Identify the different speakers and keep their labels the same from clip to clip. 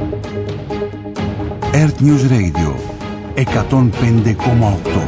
Speaker 1: Earth News Radio 105,8.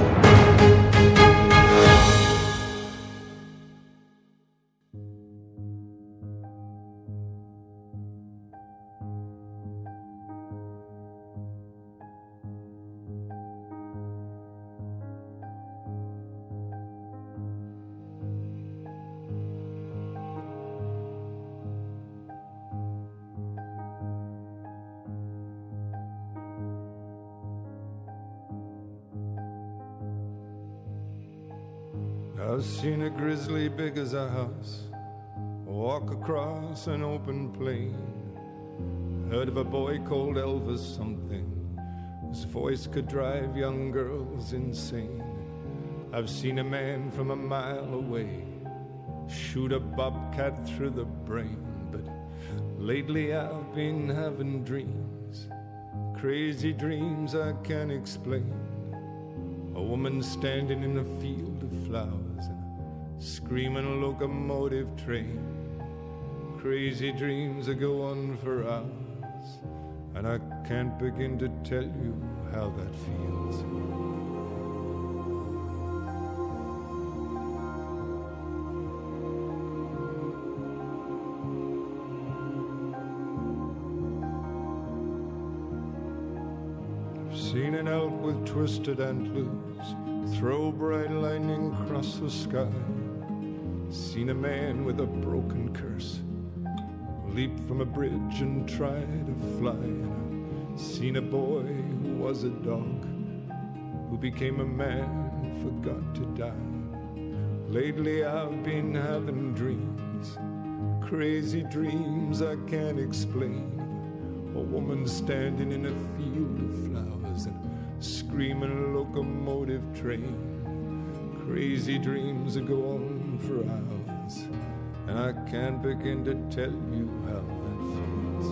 Speaker 2: I've seen a grizzly big as a house walk across an open plain. Heard of a boy called Elvis something, whose voice could drive young girls insane. I've seen a man from a mile away shoot a bobcat through the brain. But lately I've been having dreams, crazy dreams I can't explain. A woman standing in a field of flowers and a screaming locomotive train. Crazy dreams that go on for hours, and I can't begin to tell you how that feels. Seen an elk with twisted antlers throw bright lightning across the sky. Seen a man with a broken curse leap from a bridge and try to fly. Seen a boy who was a dog who became a man and forgot to die. Lately I've been having dreams, crazy dreams I can't explain. A woman standing in a field of flowers and screaming locomotive train. Crazy dreams that go on for hours, and I can't begin to tell you how that feels.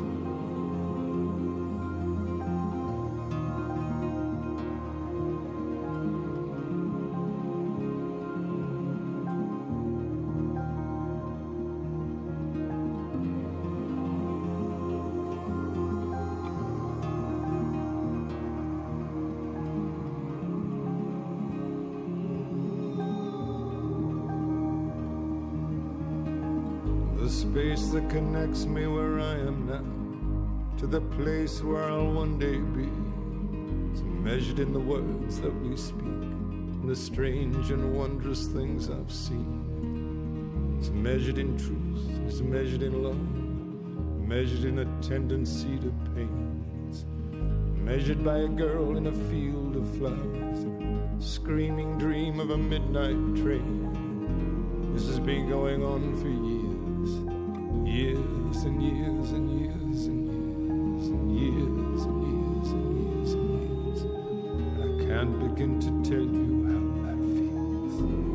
Speaker 2: The space that connects me where I am now to the place where I'll one day be is measured in the words that we speak and the strange and wondrous things I've seen. It's measured in truth, it's measured in love, measured in a tendency to pain. It's measured by a girl in a field of flowers, a screaming dream of a midnight train. This has been going on for years, years and years and years and years and years and years and years and years. And I can't begin to tell you how that feels.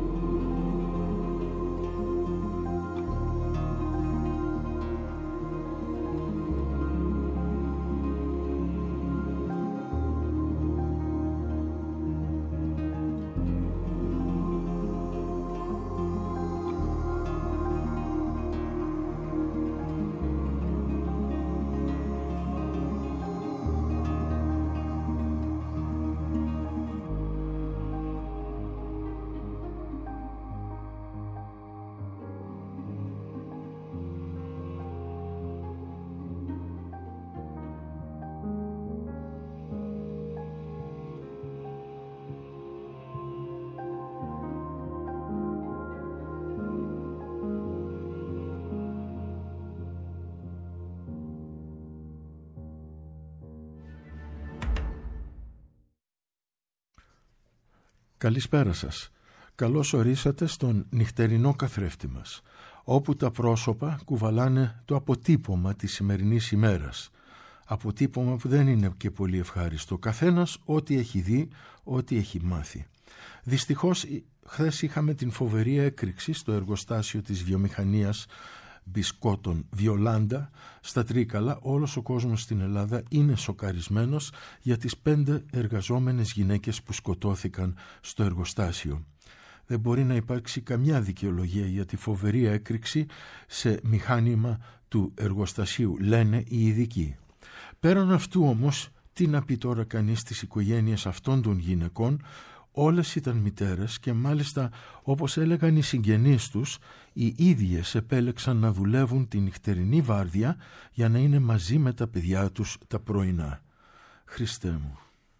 Speaker 3: Καλησπέρα σας. Καλώς ορίσατε στον νυχτερινό καθρέφτη μας, όπου τα πρόσωπα κουβαλάνε το αποτύπωμα της σημερινής ημέρας. Αποτύπωμα που δεν είναι και πολύ ευχάριστο. Καθένας ό,τι έχει δει, ό,τι έχει μάθει. Δυστυχώς, χθες είχαμε την φοβερή έκρηξη στο εργοστάσιο της βιομηχανίας μπισκότων Βιολάντα στα Τρίκαλα. Όλος ο κόσμος στην Ελλάδα είναι σοκαρισμένος για τις 5 εργαζόμενες γυναίκες που σκοτώθηκαν στο εργοστάσιο. Δεν μπορεί να υπάρξει καμιά δικαιολογία για τη φοβερή έκρηξη σε μηχάνημα του εργοστασίου, λένε οι ειδικοί. Πέραν αυτού όμως, τι να πει τώρα κανείς στις οικογένειες αυτών των γυναικών, όλες ήταν μητέρες και μάλιστα, όπως έλεγαν οι συγγενείς τους, οι ίδιες επέλεξαν να δουλεύουν τη νυχτερινή βάρδια για να είναι μαζί με τα παιδιά τους τα πρωινά. Χριστέ μου!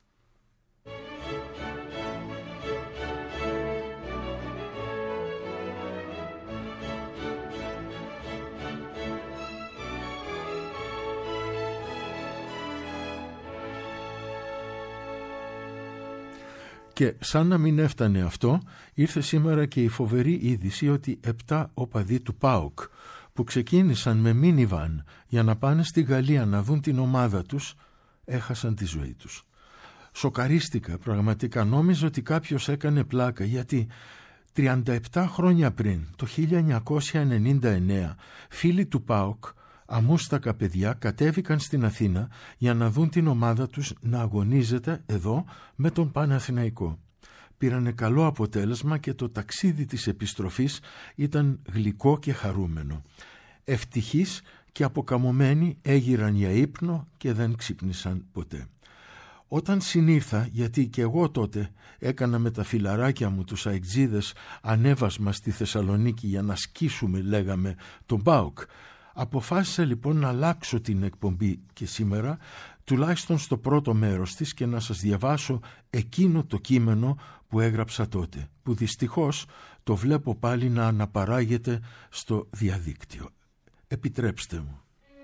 Speaker 3: Και σαν να μην έφτανε αυτό, ήρθε σήμερα και η φοβερή είδηση ότι 7 οπαδοί του ΠΑΟΚ που ξεκίνησαν με μίνιβαν για να πάνε στη Γαλλία να δουν την ομάδα τους, έχασαν τη ζωή τους. Σοκαρίστηκα πραγματικά, νόμιζα ότι κάποιος έκανε πλάκα, γιατί 37 χρόνια πριν, το 1999, φίλοι του ΠΑΟΚ, αμούστακα παιδιά, κατέβηκαν στην Αθήνα για να δουν την ομάδα τους να αγωνίζεται εδώ με τον Παναθηναϊκό. Πήρανε καλό αποτέλεσμα και το ταξίδι της επιστροφής ήταν γλυκό και χαρούμενο. Ευτυχείς και αποκαμωμένοι έγειραν για ύπνο και δεν ξύπνησαν ποτέ. Όταν συνήρθα, γιατί και εγώ τότε έκανα με τα φιλαράκια μου τους αεκτζίδες ανέβασμα στη Θεσσαλονίκη για να σκίσουμε, λέγαμε, τον ΠΑΟΚ, αποφάσισα λοιπόν να αλλάξω την εκπομπή και σήμερα, τουλάχιστον στο πρώτο μέρος της, και να σας διαβάσω εκείνο το κείμενο που έγραψα τότε, που δυστυχώς το βλέπω πάλι να αναπαράγεται στο διαδίκτυο. Επιτρέψτε μου.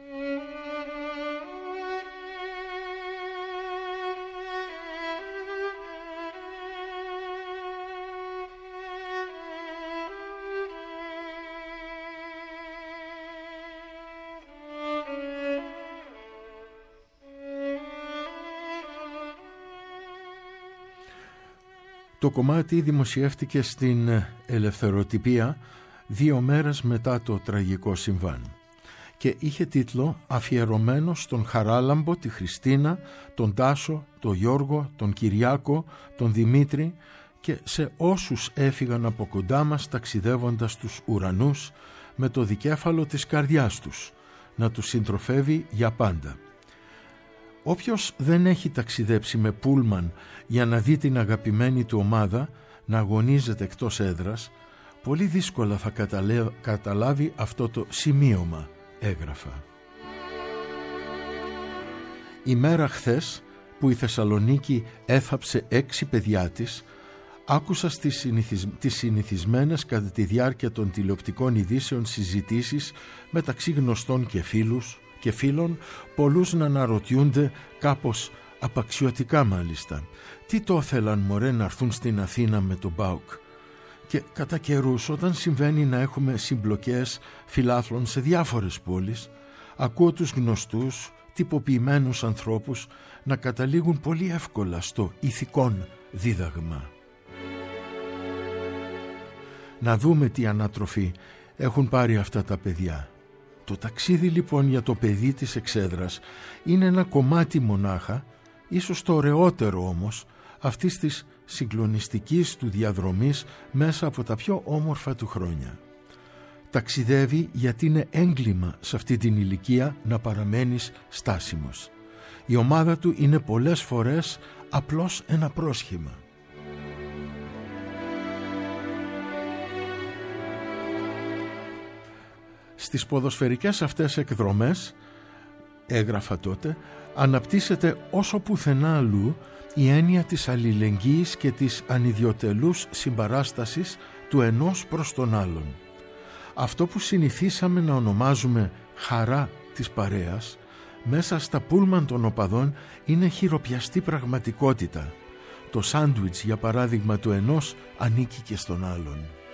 Speaker 3: Το κομμάτι δημοσιεύτηκε στην Ελευθεροτυπία 2 μέρες μετά το τραγικό συμβάν και είχε τίτλο «Αφιερωμένο στον Χαράλαμπο, τη Χριστίνα, τον Τάσο, τον Γιώργο, τον Κυριάκο, τον Δημήτρη και σε όσους έφυγαν από κοντά μας ταξιδεύοντας τους ουρανούς με το δικέφαλο της καρδιάς τους, να τους συντροφεύει για πάντα». Όποιος δεν έχει ταξιδέψει με πούλμαν για να δει την αγαπημένη του ομάδα να αγωνίζεται εκτός έδρας, πολύ δύσκολα θα καταλάβει αυτό το σημείωμα, έγραφα. Η μέρα χθες που η Θεσσαλονίκη έθαψε 6 παιδιά της, άκουσα τις συνηθισμένες κατά τη διάρκεια των τηλεοπτικών ειδήσεων συζητήσεις μεταξύ γνωστών και φίλων, πολλούς να αναρωτιούνται κάπως απαξιωτικά μάλιστα, τι το θέλαν μωρέ να έρθουν στην Αθήνα με τον ΠΑΟΚ. Και κατά καιρούς, όταν συμβαίνει να έχουμε συμπλοκές φιλάθλων σε διάφορες πόλεις, ακούω τους γνωστούς τυποποιημένους ανθρώπους να καταλήγουν πολύ εύκολα στο ηθικόν δίδαγμα. Να δούμε τι ανατροφή έχουν πάρει αυτά τα παιδιά. Το ταξίδι λοιπόν για το παιδί της εξέδρας είναι ένα κομμάτι μονάχα, ίσως το ωραιότερο όμως, αυτής της συγκλονιστικής του διαδρομής μέσα από τα πιο όμορφα του χρόνια. Ταξιδεύει γιατί είναι έγκλημα σε αυτή την ηλικία να παραμένεις στάσιμος. Η ομάδα του είναι πολλές φορές απλώς ένα πρόσχημα. Στις ποδοσφαιρικές αυτές εκδρομές, έγραφα τότε, αναπτύσσεται όσο πουθενά αλλού η έννοια της αλληλεγγύης και της ανιδιοτελούς συμπαράστασης του ενός προς τον άλλον. Αυτό που συνηθίσαμε να ονομάζουμε χαρά της παρέας, μέσα στα πούλμαν των οπαδών είναι χειροπιαστή πραγματικότητα. Το σάντουιτς, για παράδειγμα, του ενός ανήκει και στον άλλον.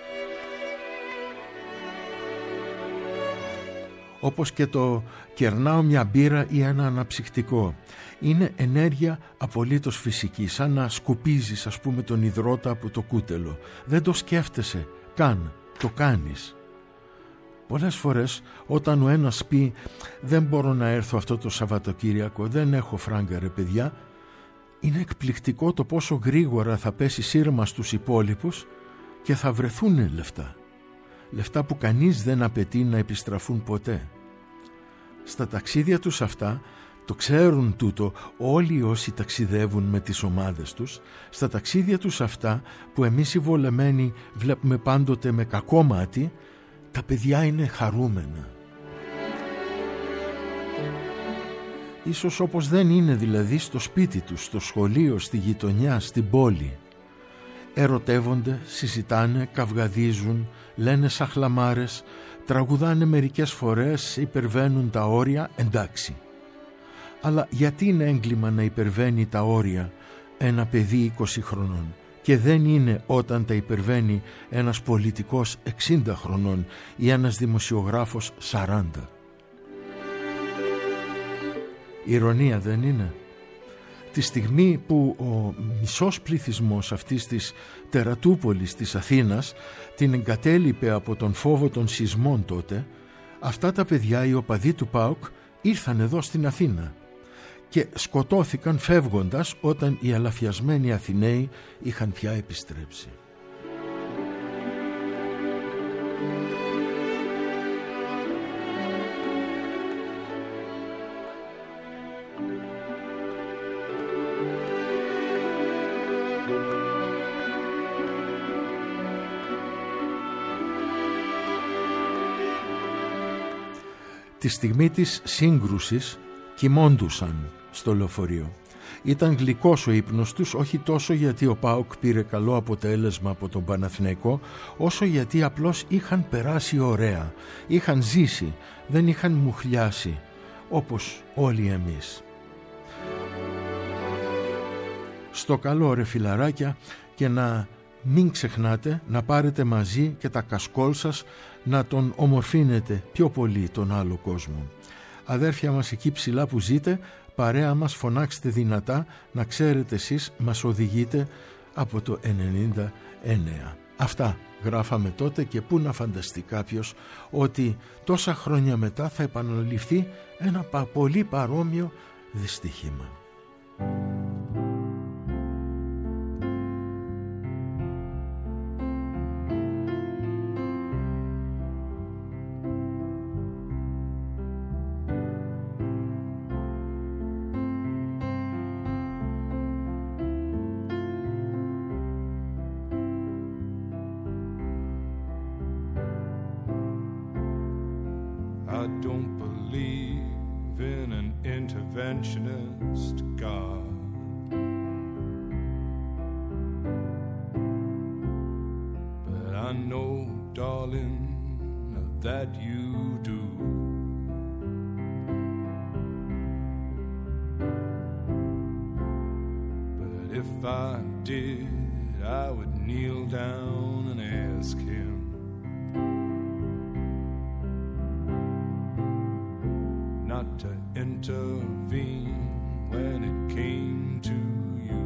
Speaker 3: Όπως και το κερνάω μια μπύρα ή ένα αναψυκτικό. Είναι ενέργεια απολύτως φυσική, σαν να σκουπίζεις ας πούμε τον υδρότα από το κούτελο. Δεν το σκέφτεσαι καν, το κάνεις. Πολλές φορές όταν ο ένας πει «δεν μπορώ να έρθω αυτό το Σαββατοκύριακο, δεν έχω φράγκα ρε παιδιά», είναι εκπληκτικό το πόσο γρήγορα θα πέσει σύρμα στους υπόλοιπους και θα βρεθούν λεφτά. Λεφτά που κανείς δεν απαιτεί να επιστραφούν ποτέ. Στα ταξίδια τους αυτά Το ξέρουν τούτο όλοι όσοι ταξιδεύουν με τις ομάδες τους. Στα ταξίδια τους αυτά που εμείς οι βολεμένοι βλέπουμε πάντοτε με κακό μάτι, τα παιδιά είναι χαρούμενα. Ίσως όπως δεν είναι δηλαδή στο σπίτι τους, στο σχολείο, στη γειτονιά, στην πόλη. Ερωτεύονται, συζητάνε, καυγαδίζουν, λένε σαχλαμάρες, τραγουδάνε μερικές φορές, υπερβαίνουν τα όρια, εντάξει. Αλλά γιατί είναι έγκλημα να υπερβαίνει τα όρια ένα παιδί 20 χρονών και δεν είναι όταν τα υπερβαίνει ένας πολιτικός 60 χρονών ή ένας δημοσιογράφος 40? Ηρωνία δεν είναι? Τη στιγμή που ο μισός πληθυσμός αυτής της τερατούπολης της Αθήνας την εγκατέλειπε από τον φόβο των σεισμών τότε, αυτά τα παιδιά, οι οπαδοί του ΠΑΟΚ, ήρθαν εδώ στην Αθήνα και σκοτώθηκαν φεύγοντας όταν οι αλαφιασμένοι Αθηναίοι είχαν πια επιστρέψει. Τη στιγμή της σύγκρουσης κοιμώντουσαν στο λεωφορείο. Ήταν γλυκός ο ύπνος τους, όχι τόσο γιατί ο ΠΑΟΚ πήρε καλό αποτέλεσμα από τον Παναθηναϊκό, όσο γιατί απλώς είχαν περάσει ωραία, είχαν ζήσει, δεν είχαν μουχλιάσει, όπως όλοι εμείς. Στο καλό ρε φιλαράκια, και να μην ξεχνάτε να πάρετε μαζί και τα κασκόλ σας, να τον ομορφύνετε πιο πολύ τον άλλο κόσμο. Αδέρφια μας εκεί ψηλά που ζείτε, παρέα μας φωνάξτε δυνατά, να ξέρετε εσείς μας οδηγείτε από το 99. Αυτά γράφαμε τότε και πού να φανταστεί κάποιος ότι τόσα χρόνια μετά θα επαναληφθεί ένα πολύ παρόμοιο δυστύχημα.
Speaker 2: I don't believe in an interventionist God. But I know, darling, that you do. But if I did, I would kneel down and ask him not to intervene when it came to you.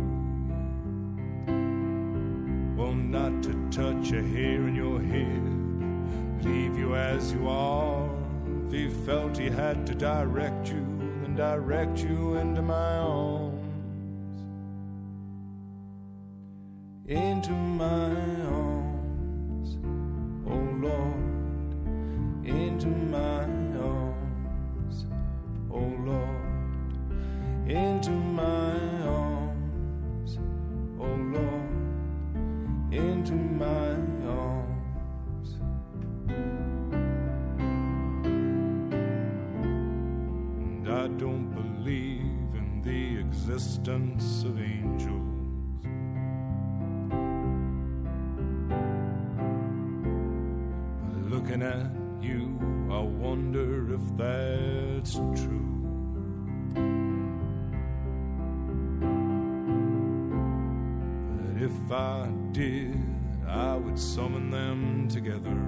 Speaker 2: Well, not to touch a hair in your head, leave you as you are. If he felt he had to direct you, then direct you into my arms. Into my arms, oh Lord, into my arms, oh Lord, into my arms, oh Lord, into my arms. And I don't believe in the existence of angels. But looking at you, I wonder if that's true. But if I did, I would summon them together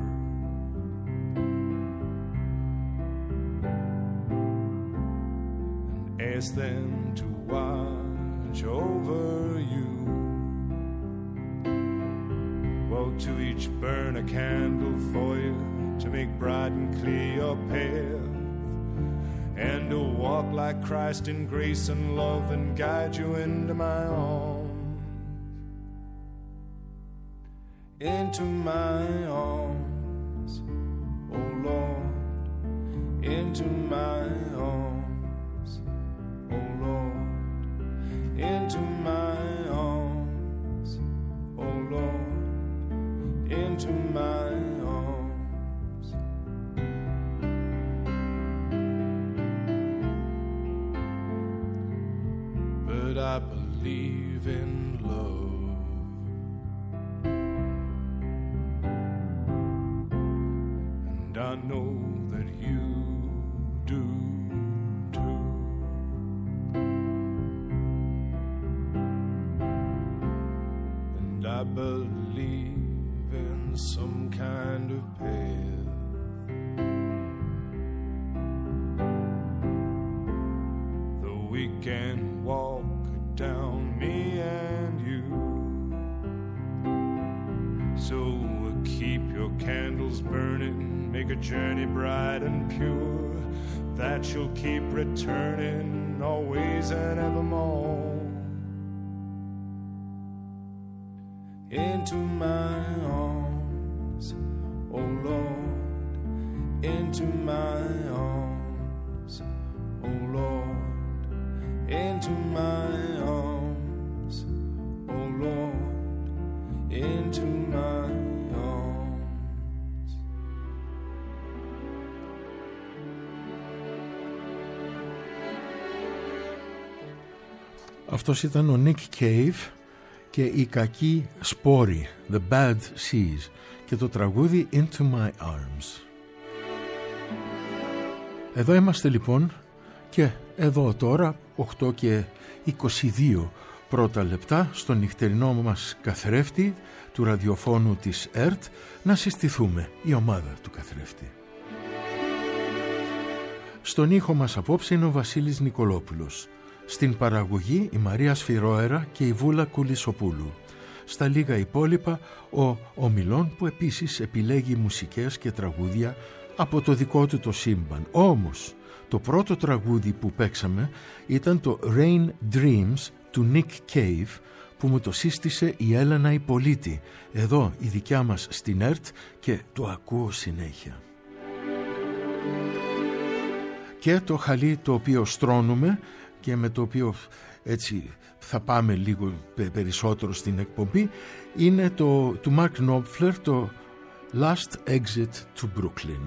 Speaker 2: and ask them to watch over you. Well, to each burn a candle for you, to make bright and clear your path, and to walk like Christ in grace and love and guide you into my arms, into my arms, oh Lord, into my arms,
Speaker 4: but I believe in love. And I know that you do too. And I believe in some kind of path that we can walk down, me and you. So keep your candles burning, make a journey bright and pure, that you'll keep returning always and evermore. Into my arms, oh Lord, into my arms, oh Lord, into my arms, oh Lord, into my arms.
Speaker 3: Αυτός ήταν ο Nick Cave και οι κακοί σπόροι, The Bad Seas, και το τραγούδι Into My Arms. Εδώ είμαστε λοιπόν, και εδώ τώρα 8 και 22 πρώτα λεπτά στο νυχτερινό μας καθρέφτη του ραδιοφώνου της ΕΡΤ, να συστηθούμε, η ομάδα του καθρέφτη. Στον ήχο μας απόψε είναι ο Βασίλης Νικολόπουλος. Στην παραγωγή η Μαρία Σφυρόερα και η Βούλα Κουλισοπούλου. Στα λίγα υπόλοιπα ο Ομιλών, που επίσης επιλέγει μουσικές και τραγούδια από το δικό του το σύμπαν. Όμως το πρώτο τραγούδι που παίξαμε ήταν το Rain Dreams του Nick Cave, που μου το σύστησε η Έλενα Υπολίτη, εδώ η δικιά μας στην ΕΡΤ, και το ακούω συνέχεια. Και το χαλί το οποίο στρώνουμε και με το οποίο έτσι θα πάμε λίγο περισσότερο στην εκπομπή είναι το του Mark Knopfler, το Last Exit to Brooklyn.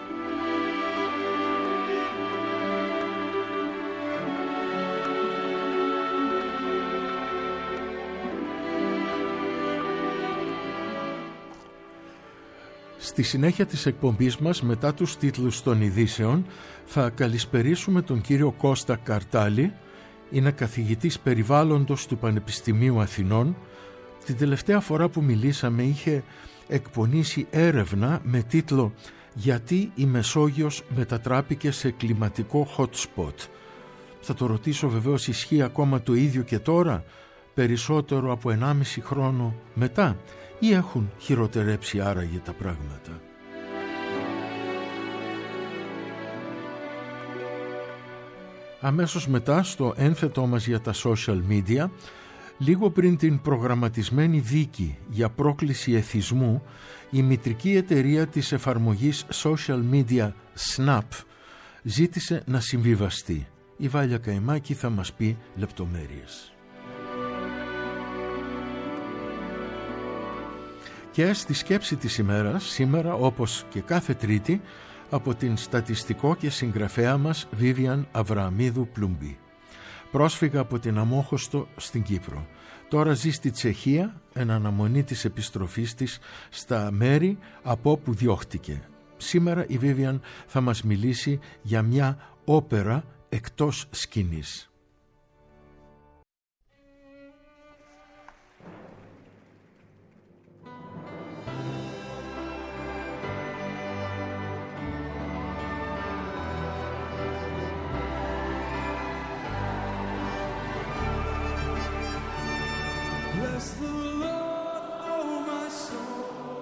Speaker 3: Στη συνέχεια της εκπομπής μας, μετά τους τίτλους των ειδήσεων, θα καλησπερίσουμε τον κύριο Κώστα Καρτάλη. Είναι καθηγητής περιβάλλοντος του Πανεπιστημίου Αθηνών. Την τελευταία φορά που μιλήσαμε είχε εκπονήσει έρευνα με τίτλο «Γιατί η Μεσόγειος μετατράπηκε σε κλιματικό hot spot». Θα το ρωτήσω, βεβαίως ισχύει ακόμα το ίδιο και τώρα, περισσότερο από 1,5 χρόνο μετά, ή έχουν χειροτερέψει άραγε τα πράγματα? Αμέσως μετά, στο ένθετό μας για τα social media, λίγο πριν την προγραμματισμένη δίκη για πρόκληση εθισμού, η μητρική εταιρεία της εφαρμογής social media Snap ζήτησε να συμβιβαστεί. Η Βάλια Καϊμάκη θα μας πει λεπτομέρειες. Και στη σκέψη της ημέρας, σήμερα όπως και κάθε Τρίτη, από την στατιστικό και συγγραφέα μας Βίβιαν Αβραμίδου Πλουμπή. Πρόσφυγα από την Αμόχωστο στην Κύπρο. Τώρα ζει στη Τσεχία εν αναμονή της επιστροφής της στα μέρη από όπου διώχτηκε. Σήμερα η Βίβιαν θα μας μιλήσει για μια όπερα εκτός σκηνής.
Speaker 4: Bless the Lord, oh my soul,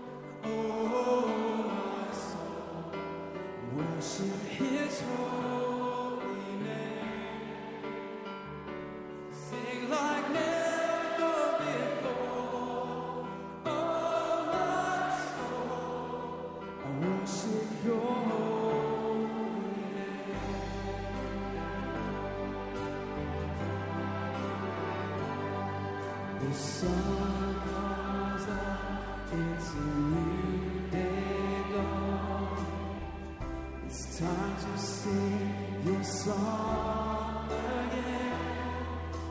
Speaker 4: oh my soul, worship His holy name, sing like never before, oh my soul, I worship Your holy name. The sun comes up, it's a new day dawn. It's time to sing Your song again.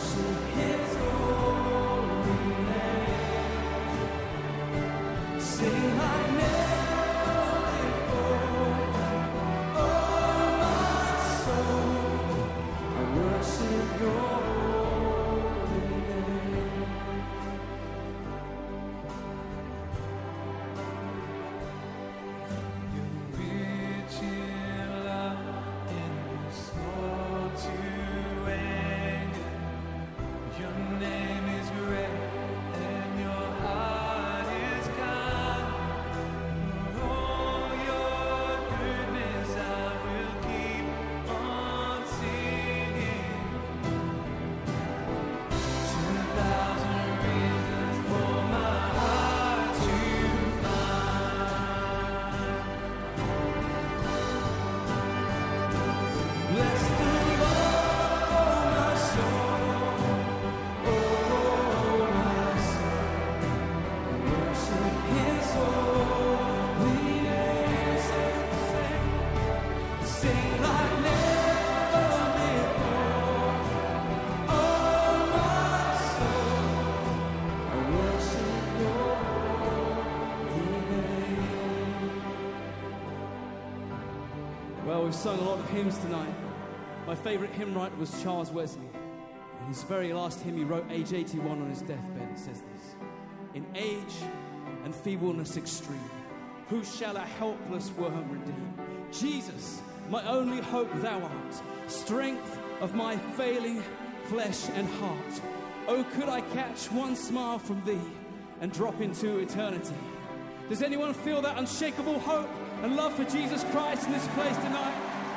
Speaker 5: We've sung a lot of hymns tonight. My favourite hymn writer was Charles Wesley. In his very last hymn he wrote, age 81 on his deathbed, it says this: "In age and feebleness extreme, who shall a helpless worm redeem? Jesus, my only hope thou art, strength of my failing flesh and heart. Oh, could I catch one smile from thee and drop into eternity?" Does anyone feel that unshakable hope and love for Jesus Christ in this place tonight?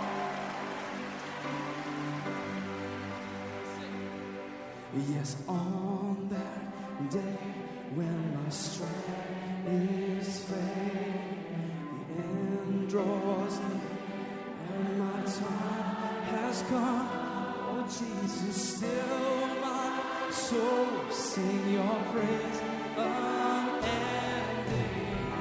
Speaker 5: Yes, on that day when my strength is failing, the end draws near and my time has come. Oh, Jesus, still my soul will sing your praise unending.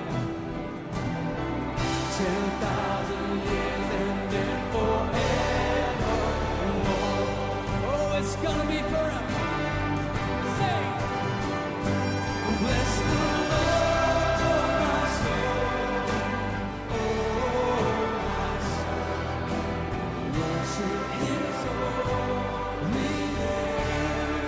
Speaker 5: 10,000 years and then forevermore. Oh, it's gonna be forever. Say, bless the Lord, oh my soul, oh my soul, worship His holy name.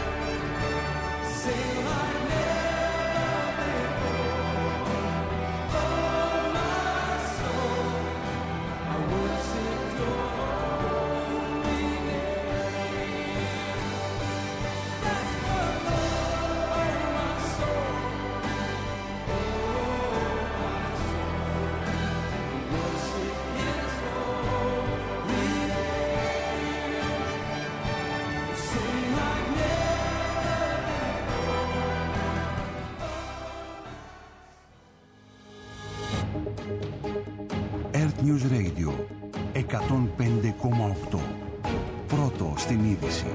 Speaker 5: Sing like never before. Oh my soul, I worship Your holy name. Bless the Lord, oh my soul, worship His holy name. Sing like never
Speaker 1: Earth News Radio 105,8. Πρώτο στην είδηση.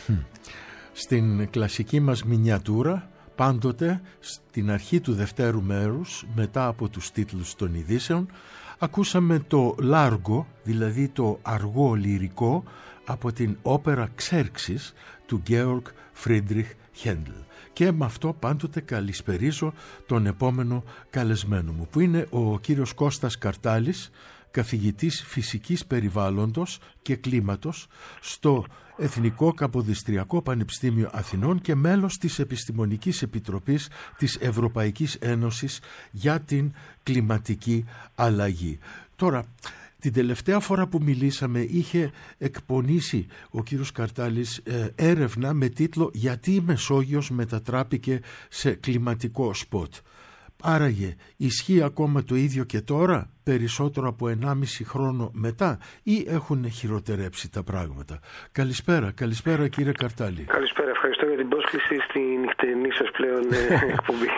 Speaker 3: Στην κλασική μας μινιατούρα, πάντοτε στην αρχή του δευτέρου μέρους, μετά από τους τίτλους των ειδήσεων, ακούσαμε το Λάργο, δηλαδή το αργό λυρικό, από την όπερα Ξέρξης του Γκέοργκ Φρίντριχ Χέντλ. Και με αυτό πάντοτε καλησπερίζω τον επόμενο καλεσμένο μου, που είναι ο κύριος Κώστας Καρτάλης, καθηγητής φυσικής περιβάλλοντος και κλίματος στο Εθνικό Καποδιστριακό Πανεπιστήμιο Αθηνών και μέλος της Επιστημονικής Επιτροπής της Ευρωπαϊκής Ένωσης για την κλιματική αλλαγή. Τώρα, την τελευταία φορά που μιλήσαμε είχε εκπονήσει ο κύριος Καρτάλης έρευνα με τίτλο «Γιατί η Μεσόγειος μετατράπηκε σε κλιματικό σποτ». Άραγε, ισχύει ακόμα το ίδιο και τώρα, περισσότερο από 1,5 χρόνο μετά, ή έχουν χειροτερέψει τα πράγματα? Καλησπέρα κύριε Καρτάλη.
Speaker 6: Καλησπέρα, ευχαριστώ για την πρόσκληση στη νυχτερινή σας πλέον εκπομπή.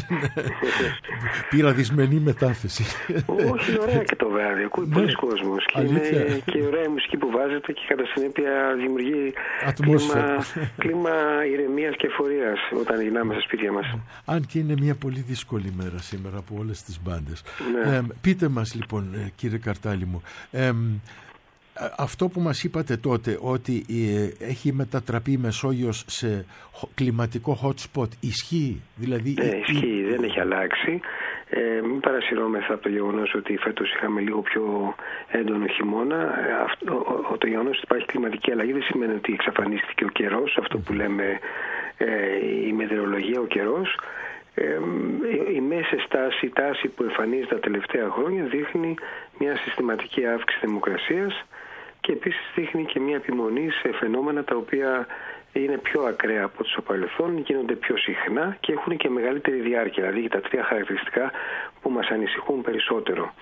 Speaker 3: Πήρα δυσμενή μετάθεση.
Speaker 6: Όχι, ωραία και το βράδυ, ακούει πολλοί κόσμος και είναι και ωραία η μουσική που βάζετε και κατά συνέπεια δημιουργεί κλίμα ηρεμίας και εφορίας όταν γυρνάμε στα σπίτια μας.
Speaker 3: Αν και είναι μια πολύ δύσκολη μέρα σήμερα από όλες τις μπάντες. Ναι. Πείτε μας λοιπόν κύριε Καρτάλη μου, αυτό που μας είπατε τότε ότι έχει μετατραπεί η Μεσόγειος σε κλιματικό hot spot, ισχύει? Δηλαδή,
Speaker 6: ισχύει, δεν έχει αλλάξει. Μην παρασυρώμεθα από το γεγονός ότι φέτος είχαμε λίγο πιο έντονο χειμώνα. Το γεγονός ότι υπάρχει κλιματική αλλαγή δεν σημαίνει ότι εξαφανίστηκε ο καιρός, αυτό που λέμε η μετεωρολογία, ο καιρός. Η μέση τάση που εμφανίζεται τα τελευταία χρόνια δείχνει μια συστηματική αύξηση θερμοκρασίας και επίσης δείχνει και μια επιμονή σε φαινόμενα τα οποία είναι πιο ακραία από το παρελθόν, γίνονται πιο συχνά και έχουν και μεγαλύτερη διάρκεια, δηλαδή τα τρία χαρακτηριστικά που μας ανησυχούν περισσότερο.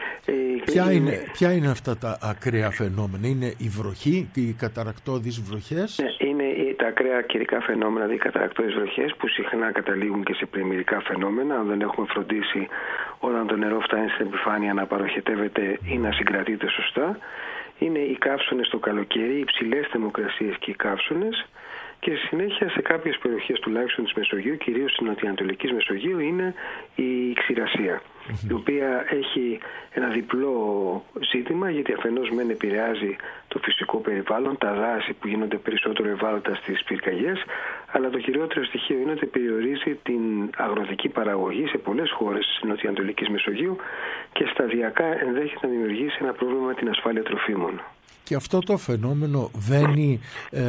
Speaker 3: Ποια είναι αυτά τα ακραία φαινόμενα? Είναι η βροχή, οι καταρρακτώδεις βροχές?
Speaker 6: Ναι, είναι τα ακραία καιρικά φαινόμενα, δηλαδή οι καταρρακτώδεις βροχές που συχνά καταλήγουν και σε πλημμυρικά φαινόμενα, αν δεν έχουμε φροντίσει όταν το νερό φτάνει στην επιφάνεια να παροχετεύεται ή να συγκρατείται σωστά. Είναι οι καύσωνες το καλοκαίρι, οι υψηλές θερμοκρασίες και οι καύσωνες. Και στη συνέχεια σε κάποιες περιοχές τουλάχιστον της Μεσογείου, κυρίως στην νοτιοανατολικής Μεσογείου, είναι η ξηρασία, η οποία έχει ένα διπλό ζήτημα, γιατί αφενός μεν επηρεάζει το φυσικό περιβάλλον, τα δάση που γίνονται περισσότερο ευάλωτα στις πυρκαγιές, αλλά το κυριότερο στοιχείο είναι ότι περιορίζει την αγροτική παραγωγή σε πολλές χώρες της νοτιοανατολικής Μεσογείου και σταδιακά ενδέχεται να δημιουργήσει ένα πρόβλημα με την ασφάλεια τροφίμων.
Speaker 3: Και αυτό το φαινόμενο βαίνει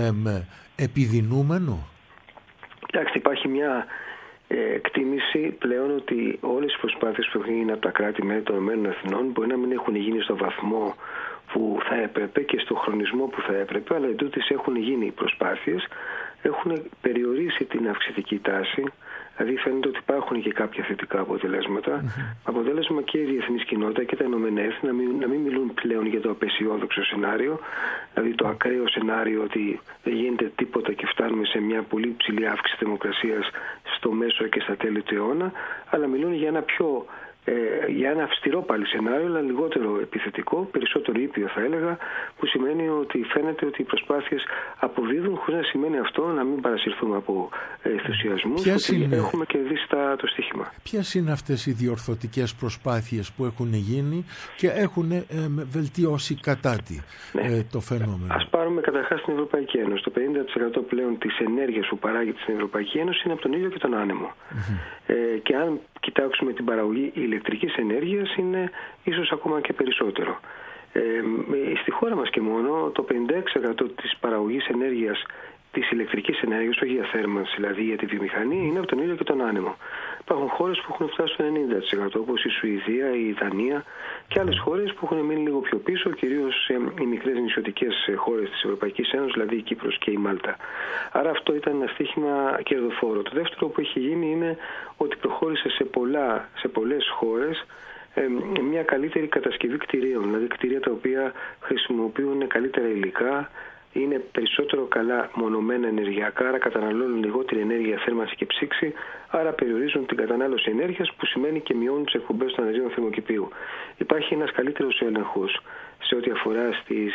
Speaker 3: επιδεινούμενο?
Speaker 6: Κοιτάξτε, υπάρχει μια εκτίμηση πλέον ότι όλες οι προσπάθειες που έχουν γίνει από τα κράτη-μέλη των ΗΕ μπορεί να μην έχουν γίνει στο βαθμό που θα έπρεπε και στο χρονισμό που θα έπρεπε, αλλά εντούτοις έχουν γίνει προσπάθειες, έχουν περιορίσει την αυξητική τάση. Δηλαδή φαίνεται ότι υπάρχουν και κάποια θετικά αποτελέσματα. Αποτέλεσμα και η διεθνής κοινότητα και τα Ηνωμένα Έθνη να μην μιλούν πλέον για το απεσιόδοξο σενάριο, δηλαδή το ακραίο σενάριο ότι δεν γίνεται τίποτα και φτάνουμε σε μια πολύ ψηλή αύξηση θερμοκρασίας στο μέσο και στα τέλη του αιώνα, αλλά μιλούν για ένα για ένα αυστηρό πάλι σενάριο, αλλά λιγότερο επιθετικό, περισσότερο ήπιο θα έλεγα, που σημαίνει ότι φαίνεται ότι οι προσπάθειες αποδίδουν, χωρίς να σημαίνει αυτό να μην παρασυρθούμε από ενθουσιασμούς, ότι έχουμε κερδίσει το στοίχημα.
Speaker 3: Ποιες είναι αυτές οι διορθωτικές προσπάθειες που έχουν γίνει και έχουν βελτιώσει κατά το φαινόμενο?
Speaker 6: Ας πάρουμε καταρχάς την Ευρωπαϊκή Ένωση. Το 50% πλέον της ενέργειας που παράγεται στην Ευρωπαϊκή Ένωση είναι από τον ήλιο και τον άνεμο. Και αν κοιτάξουμε την παραγωγή ηλεκτρικής ενέργειας, είναι ίσως ακόμα και περισσότερο. Στη χώρα μας και μόνο το 56% της παραγωγής ενέργειας, της ηλεκτρικής ενέργειας, όχι για θέρμανση, δηλαδή για τη βιομηχανία, είναι από τον ήλιο και τον άνεμο. Υπάρχουν χώρες που έχουν φτάσει στο 90%, όπως η Σουηδία, η Δανία και άλλες χώρες που έχουν μείνει λίγο πιο πίσω, κυρίως οι μικρές νησιωτικές χώρες της Ευρωπαϊκής Ένωσης, δηλαδή η Κύπρος και η Μάλτα. Άρα αυτό ήταν ένα στοίχημα κερδοφόρο. Το δεύτερο που έχει γίνει είναι ότι προχώρησε σε πολλές χώρες μια καλύτερη κατασκευή κτηρίων, δηλαδή κτίρια τα οποία χρησιμοποιούν καλύτερα υλικά, είναι περισσότερο καλά μονομένα ενεργειακά, άρα καταναλώνουν λιγότερη ενέργεια, θέρμανση και ψήξη, άρα περιορίζουν την κατανάλωση ενέργειας, που σημαίνει και μειώνουν τις εκπομπές των αερίων θερμοκηπίου. Υπάρχει ένας καλύτερος έλεγχος σε ό,τι αφορά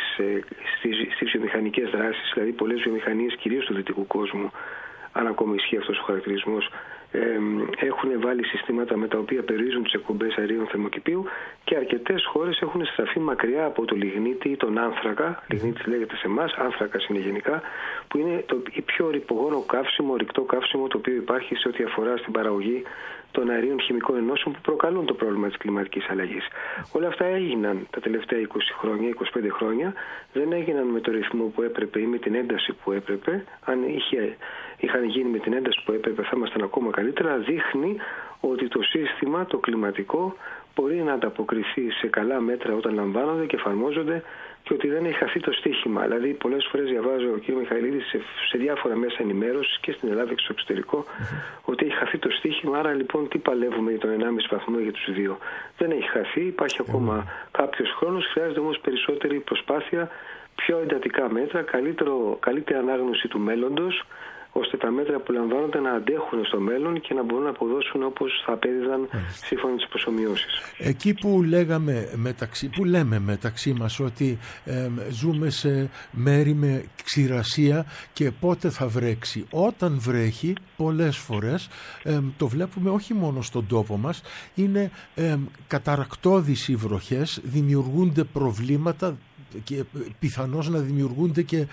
Speaker 6: στις βιομηχανικές δράσεις, δηλαδή πολλές βιομηχανίες, κυρίως του δυτικού κόσμου, αν ακόμα ισχύει αυτός ο χαρακτηρισμός, έχουν βάλει συστήματα με τα οποία περιορίζουν τις εκπομπές αερίων θερμοκηπίου, και αρκετές χώρες έχουν στραφεί μακριά από το λιγνίτη ή τον άνθρακα. Λιγνίτης λέγεται σε εμάς, άνθρακας είναι γενικά, που είναι η πιο ρυπογόνο καύσιμο, ορυκτό καύσιμο το οποίο υπάρχει σε ό,τι αφορά στην παραγωγή των αερίων χημικών ενώσεων που προκαλούν το πρόβλημα της κλιματικής αλλαγής. Όλα αυτά έγιναν τα τελευταία 20 χρόνια, 25 χρόνια. Δεν έγιναν με το ρυθμό που έπρεπε ή με την ένταση που έπρεπε. Αν είχαν γίνει με την ένταση που έπρεπε θα ήμασταν ακόμα καλύτερα. Δείχνει ότι το σύστημα, το κλιματικό, μπορεί να ανταποκριθεί σε καλά μέτρα όταν λαμβάνονται και εφαρμόζονται, και ότι δεν έχει χαθεί το στίχημα. Δηλαδή, πολλές φορές διαβάζω ο κ. Μιχαηλίδη σε διάφορα μέσα ενημέρωσης και στην Ελλάδα και στο εξωτερικό, ότι έχει χαθεί το στίχημα. Άρα, λοιπόν, τι παλεύουμε για τον 1,5 βαθμό για τους 2? Δεν έχει χαθεί, υπάρχει ακόμα κάποιος χρόνος. Χρειάζεται όμως περισσότερη προσπάθεια, πιο εντατικά μέτρα, καλύτερη ανάγνωση του μέλλοντος, ώστε τα μέτρα που λαμβάνονται να αντέχουν στο μέλλον και να μπορούν να αποδώσουν όπως θα απέδιδαν σύμφωνα με τις προσομοιώσεις.
Speaker 3: Εκεί που λέμε μεταξύ μας ότι ζούμε σε μέρη με ξηρασία και πότε θα βρέξει. Όταν βρέχει, πολλές φορές το βλέπουμε όχι μόνο στον τόπο μας, είναι καταρρακτώδεις οι βροχές, δημιουργούνται προβλήματα και πιθανώς να δημιουργούνται και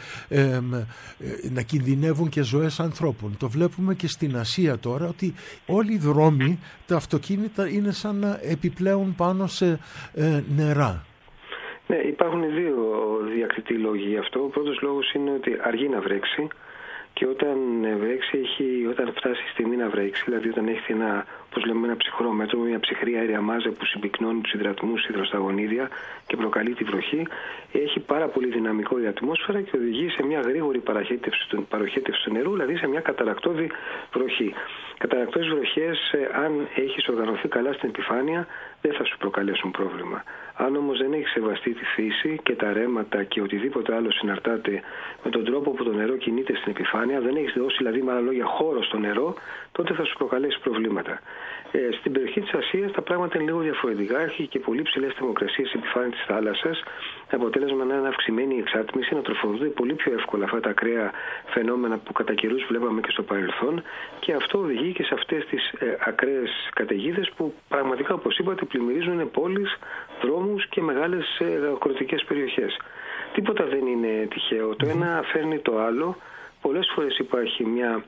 Speaker 3: να κινδυνεύουν και ζωές ανθρώπων. Το βλέπουμε και στην Ασία τώρα, ότι όλοι οι δρόμοι, τα αυτοκίνητα είναι σαν να επιπλέουν πάνω σε νερά.
Speaker 6: Ναι, υπάρχουν δύο διακριτοί λόγοι γι' αυτό. Ο πρώτος λόγος είναι ότι αργεί να βρέξει, και όταν βρέξει, όταν φτάσει η στιγμή να βρέξει, δηλαδή όταν έχει ένα ψυχρό μέτρο, μια ψυχρή αέρια μάζα που συμπυκνώνει τους υδρατμούς, υδροσταγονίδια και προκαλεί τη βροχή, έχει πάρα πολύ δυναμικό η ατμόσφαιρα και οδηγεί σε μια γρήγορη παροχέτευση του νερού, δηλαδή σε μια καταρρακτώδη βροχή. Καταρρακτώδεις βροχές, αν έχεις οργανωθεί καλά στην επιφάνεια, δεν θα σου προκαλέσουν πρόβλημα. Αν όμως δεν έχεις σεβαστεί τη φύση και τα ρέματα και οτιδήποτε άλλο συναρτάται με τον τρόπο που το νερό κινείται στην επιφάνεια, δεν έχεις δώσει δηλαδή με άλλα λόγια χώρο στο νερό, τότε θα σου προκαλέσει προβλήματα. Στην περιοχή της Ασίας τα πράγματα είναι λίγο διαφορετικά. Έχει και πολύ ψηλές θερμοκρασίες στην επιφάνεια της θάλασσας. Αποτέλεσμα να είναι αυξημένη η εξάτμιση, να τροφοδοτούνται πολύ πιο εύκολα αυτά τα ακραία φαινόμενα που κατά καιρούς βλέπαμε και στο παρελθόν. Και αυτό οδηγεί και σε αυτές τις ακραίες καταιγίδες που πραγματικά, όπως είπατε, πλημμυρίζουν πόλεις, δρόμους και μεγάλες αγροτικές περιοχές. Τίποτα δεν είναι τυχαίο. Το ένα φέρνει το άλλο. Πολλές φορές υπάρχει μια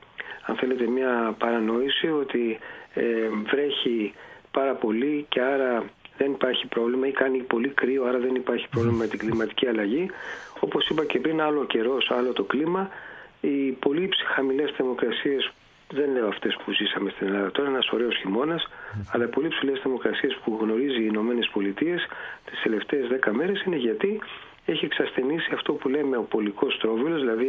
Speaker 6: παρανόηση ότι βρέχει πάρα πολύ και άρα δεν υπάρχει πρόβλημα, ή κάνει πολύ κρύο, άρα δεν υπάρχει πρόβλημα με την κλιματική αλλαγή. Όπως είπα και πριν, άλλο ο καιρός, άλλο το κλίμα. Οι πολύ χαμηλές θερμοκρασίες, δεν λέω αυτές που ζήσαμε στην Ελλάδα τώρα, ένας ωραίος χειμώνας, αλλά οι πολύ ψηλές θερμοκρασίες που γνωρίζει οι Ηνωμένες Πολιτείες τις τελευταίες 10 μέρες είναι γιατί έχει εξασθενήσει αυτό που λέμε ο πολικός τρόβιλος, δηλαδή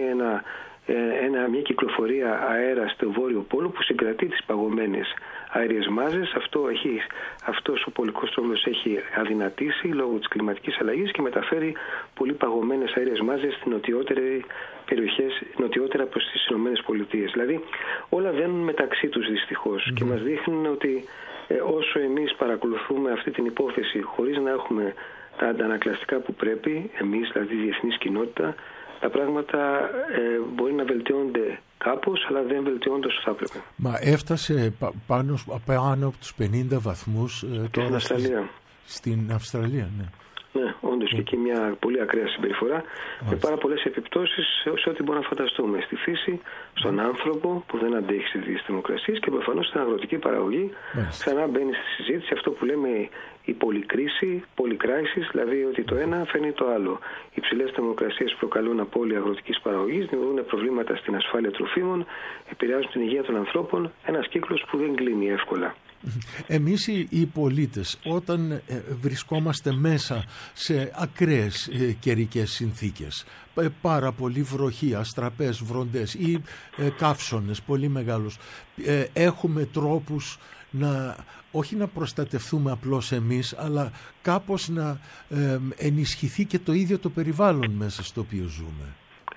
Speaker 6: μια κυκλοφορία αέρα στο βόρειο πόλο που συγκρατεί τις παγωμένες αέριες μάζες. Αυτός ο πολικός τρόβιλος έχει αδυνατήσει λόγω της κλιματικής αλλαγής και μεταφέρει πολύ παγωμένες αέριες μάζες στις περιοχές νοτιότερα προς τις Ηνωμένες Πολιτείες. Δηλαδή όλα δένουν μεταξύ τους δυστυχώς και μας δείχνουν ότι όσο εμείς παρακολουθούμε αυτή την υπόθεση χωρίς να έχουμε τα αντανακλαστικά που πρέπει, εμείς δηλαδή η διεθνής κοινότητα, τα πράγματα μπορεί να βελτιώνται κάπως, αλλά δεν βελτιώνται όσο θα έπρεπε.
Speaker 3: Μα έφτασε πάνω από τους 50 βαθμούς τώρα στην Αυστραλία, ναι.
Speaker 6: Ναι, όντως και εκεί μια πολύ ακραία συμπεριφορά με πάρα πολλές επιπτώσεις σε ό,τι μπορούμε να φανταστούμε. Στη φύση, στον άνθρωπο που δεν αντέχει στις ίδιες θερμοκρασίες και προφανώς στην αγροτική παραγωγή. Ξανά μπαίνει στη συζήτηση αυτό που λέμε η πολυκρίση, polycrisis, δηλαδή ότι το ένα φέρνει το άλλο. Οι ψηλές θερμοκρασίες προκαλούν απώλεια αγροτικής παραγωγής, δημιουργούν προβλήματα στην ασφάλεια τροφίμων, επηρεάζουν την υγεία των ανθρώπων, ένας κύκλος που δεν κλείνει εύκολα.
Speaker 3: Εμείς οι πολίτες, όταν βρισκόμαστε μέσα σε ακραίες καιρικές συνθήκες, πάρα πολύ βροχή, αστραπές, βροντές ή καύσονες πολύ μεγάλους, έχουμε τρόπους όχι να προστατευτούμε απλώς εμείς, αλλά κάπως να ενισχυθεί και το ίδιο το περιβάλλον μέσα στο οποίο ζούμε.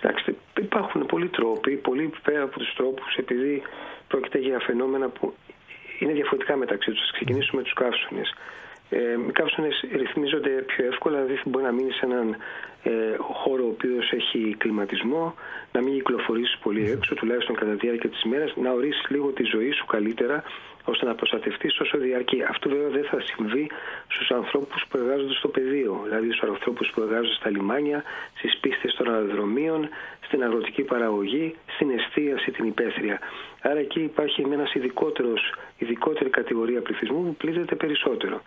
Speaker 6: Κοιτάξτε, υπάρχουν πολλοί τρόποι, πολύ πέρα από τους τρόπους, επειδή πρόκειται για φαινόμενα που είναι διαφορετικά μεταξύ τους. Ξεκινήσουμε με τους καύσονες. Οι καύσονες ρυθμίζονται πιο εύκολα, δηλαδή μπορεί να μείνει σε έναν χώρο ο οποίος έχει κλιματισμό, να μην κυκλοφορήσεις πολύ έξω, τουλάχιστον κατά τη διάρκεια της ημέρας, να ορίσεις λίγο τη ζωή σου καλύτερα, ώστε να προστατευτείς όσο διαρκεί. Αυτό βέβαια δεν θα συμβεί στους ανθρώπους που εργάζονται στο πεδίο, δηλαδή στους ανθρώπους που εργάζονται στα λιμάνια, στις πίστες των αεροδρομίων, στην αγροτική παραγωγή, στην εστίαση, την υπαίθρια. Άρα εκεί υπάρχει ένας ειδικότερη κατηγορία πληθυσμού που πλήττεται περισσότερο.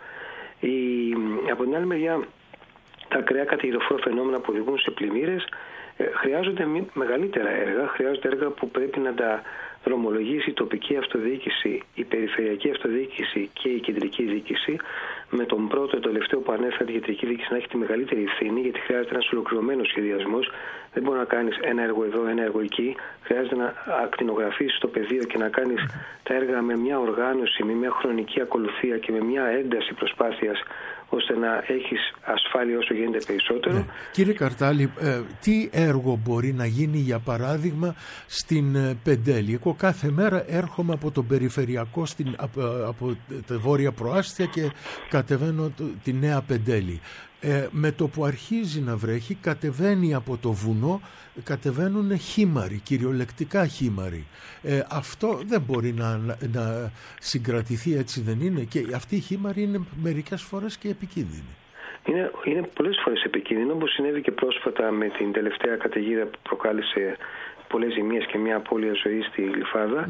Speaker 6: Από την άλλη μεριά, τα ακραία καταιγιδοφόρα φαινόμενα που οδηγούν σε πλημμύρες χρειάζονται μεγαλύτερα έργα, χρειάζονται έργα που πρέπει να τα δρομολογήσει η τοπική αυτοδιοίκηση, η περιφερειακή αυτοδιοίκηση και η κεντρική διοίκηση, με τον πρώτο και τελευταίο που ανέφερα, τη κεντρική διοίκηση, να έχει τη μεγαλύτερη ευθύνη, γιατί χρειάζεται ένας ολοκληρωμένος σχεδιασμός. Δεν μπορεί να κάνεις ένα έργο εδώ, ένα έργο εκεί. Χρειάζεται να ακτινογραφήσεις το πεδίο και να κάνεις τα έργα με μια οργάνωση, με μια χρονική ακολουθία και με μια ένταση προσπάθειας, ώστε να έχεις ασφάλεια όσο γίνεται περισσότερο.
Speaker 3: Ναι. Κύριε Καρτάλη, τι έργο μπορεί να γίνει, για παράδειγμα, στην Πεντέλη? Εγώ κάθε μέρα έρχομαι από τον περιφερειακό από τη Βόρεια Προάστια και κατεβαίνω τη Νέα Πεντέλη. Με το που αρχίζει να βρέχει, κατεβαίνει από το βουνό, κατεβαίνουν χήμαροι, κυριολεκτικά χήμαροι. Αυτό δεν μπορεί να συγκρατηθεί, έτσι δεν είναι? Και αυτοί οι χήμαροι είναι μερικές φορές και επικίνδυνοι.
Speaker 6: Είναι πολλές φορές επικίνδυνο, όπως συνέβη και πρόσφατα με την τελευταία καταιγίδα που προκάλεσε πολλές ζημίες και μια απώλεια ζωής στη Γλυφάδα.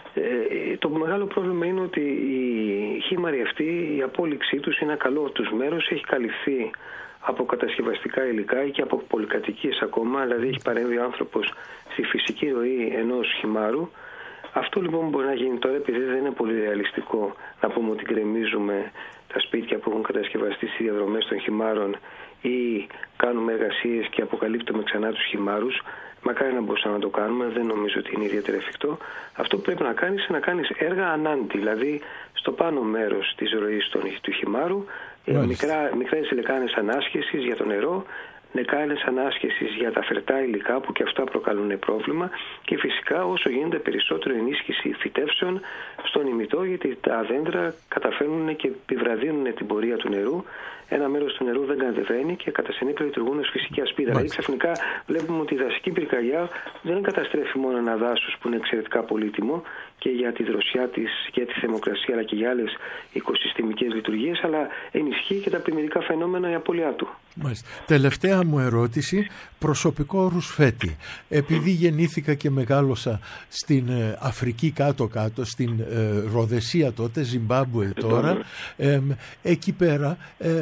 Speaker 6: Το μεγάλο πρόβλημα είναι ότι οι χήμαροι αυτοί, η απόλυξή τους είναι καλό τους μέρος, έχει καλυφθεί από κατασκευαστικά υλικά ή και από πολυκατοικίες ακόμα, δηλαδή έχει παρέμβει ο άνθρωπος στη φυσική ροή ενός χυμάρου. Αυτό λοιπόν μπορεί να γίνει τώρα, επειδή δεν είναι πολύ ρεαλιστικό να πούμε ότι γκρεμίζουμε τα σπίτια που έχουν κατασκευαστεί στις διαδρομές των χυμάρων ή κάνουμε εργασίες και αποκαλύπτουμε ξανά τους χυμάρους. Μακάρι να μπορούσαμε να το κάνουμε, δεν νομίζω ότι είναι ιδιαίτερα εφικτό. Αυτό που πρέπει να κάνεις είναι να κάνεις έργα ανάντι, δηλαδή στο πάνω μέρος της ροής του χυμάρου, μικρές λεκάνες ανάσχεσης για το νερό, λεκάνες ανάσχεσης για τα φερτά υλικά που και αυτά προκαλούν πρόβλημα, και φυσικά όσο γίνεται περισσότερο ενίσχυση φυτεύσεων στον ημιτό, γιατί τα δέντρα καταφέρνουν και επιβραδύνουν την πορεία του νερού. Ένα μέρος του νερού δεν κατεβαίνει και κατά συνέπεια λειτουργούν ως φυσική ασπίδα. Δηλαδή ξαφνικά βλέπουμε ότι η δασική πυρκαγιά δεν καταστρέφει μόνο ένα δάσος που είναι εξαιρετικά πολύτιμο και για τη δροσιά της και τη θερμοκρασία, αλλά και για άλλες οικοσυστημικές λειτουργίες, αλλά ενισχύει και τα πλημμυρικά φαινόμενα, η απώλειά του.
Speaker 3: Μάλιστα. Τελευταία μου ερώτηση, προσωπικό ρουσφέτη. Επειδή γεννήθηκα και μεγάλωσα στην Αφρική κάτω-κάτω, στην Ροδεσία τότε, Ζιμπάμπουε τώρα, εκεί πέρα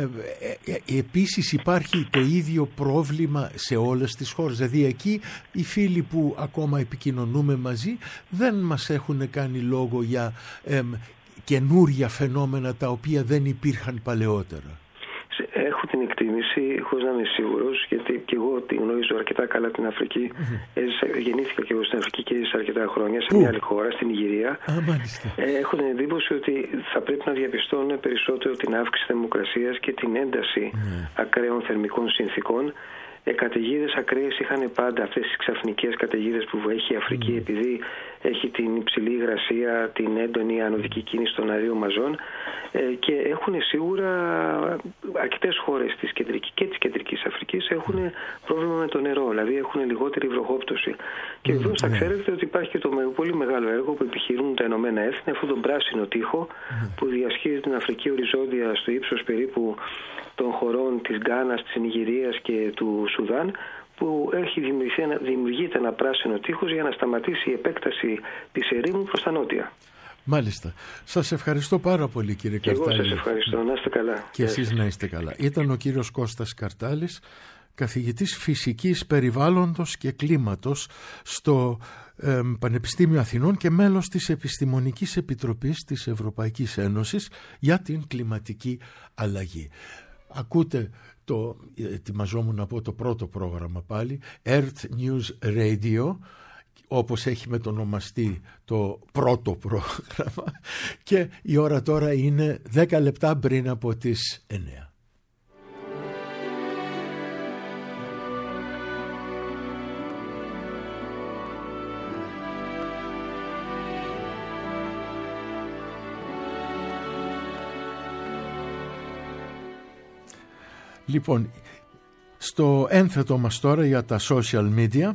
Speaker 3: επίσης υπάρχει το ίδιο πρόβλημα σε όλες τις χώρες. Δηλαδή εκεί οι φίλοι που ακόμα επικοινωνούμε μαζί δεν μας έχουν κάνει λόγο για καινούρια φαινόμενα τα οποία δεν υπήρχαν παλαιότερα.
Speaker 6: Έχω την εκτίμηση, χωρίς να είμαι σίγουρος, γιατί και εγώ τη γνωρίζω αρκετά καλά την Αφρική. Γεννήθηκα και εγώ στην Αφρική και έζησα αρκετά χρόνια σε μια άλλη χώρα, στην Ιγυρία. Έχω την εντύπωση ότι θα πρέπει να διαπιστώνουν περισσότερο την αύξηση θερμοκρασίας και την ένταση ακραίων θερμικών συνθήκων. Καταιγίδες ακραίες είχαν πάντα, αυτές τις ξαφνικές καταιγίδες που έχει η Αφρική, επειδή έχει την υψηλή υγρασία, την έντονη ανωδική κίνηση των αερίων μαζών, και έχουν σίγουρα αρκετές χώρες της κεντρικής Αφρικής έχουν πρόβλημα με το νερό, δηλαδή έχουν λιγότερη βροχόπτωση. Και βεβαίως θα ξέρετε ότι υπάρχει και το πολύ μεγάλο έργο που επιχειρούν τα Ηνωμένα Έθνη, αυτόν τον πράσινο τοίχο που διασχίζει την Αφρική οριζόντια στο ύψος περίπου των χωρών της Γκάνας, της Νιγηρίας και του Σουδάν, που δημιουργείται ένα πράσινο τείχος για να σταματήσει η επέκταση της ερήμου προς τα νότια.
Speaker 3: Μάλιστα. Σας ευχαριστώ πάρα πολύ, κύριε Καρτάλη.
Speaker 6: Εγώ σας ευχαριστώ. Να είστε καλά.
Speaker 3: Και εσείς να είστε καλά. Ήταν ο κύριος Κώστας Καρτάλης, καθηγητής φυσικής περιβάλλοντος και κλίματος στο Πανεπιστήμιο Αθηνών και μέλος της Επιστημονικής Επιτροπής της Ευρωπαϊκής Ένωσης για την κλιματική αλλαγή. Ακούτε ετοιμαζόμουν να πω το πρώτο πρόγραμμα πάλι, Earth News Radio, όπως έχει μετονομαστεί το πρώτο πρόγραμμα, και η ώρα τώρα είναι 10 λεπτά πριν από τις 9. Λοιπόν, στο ένθετο μας τώρα για τα social media,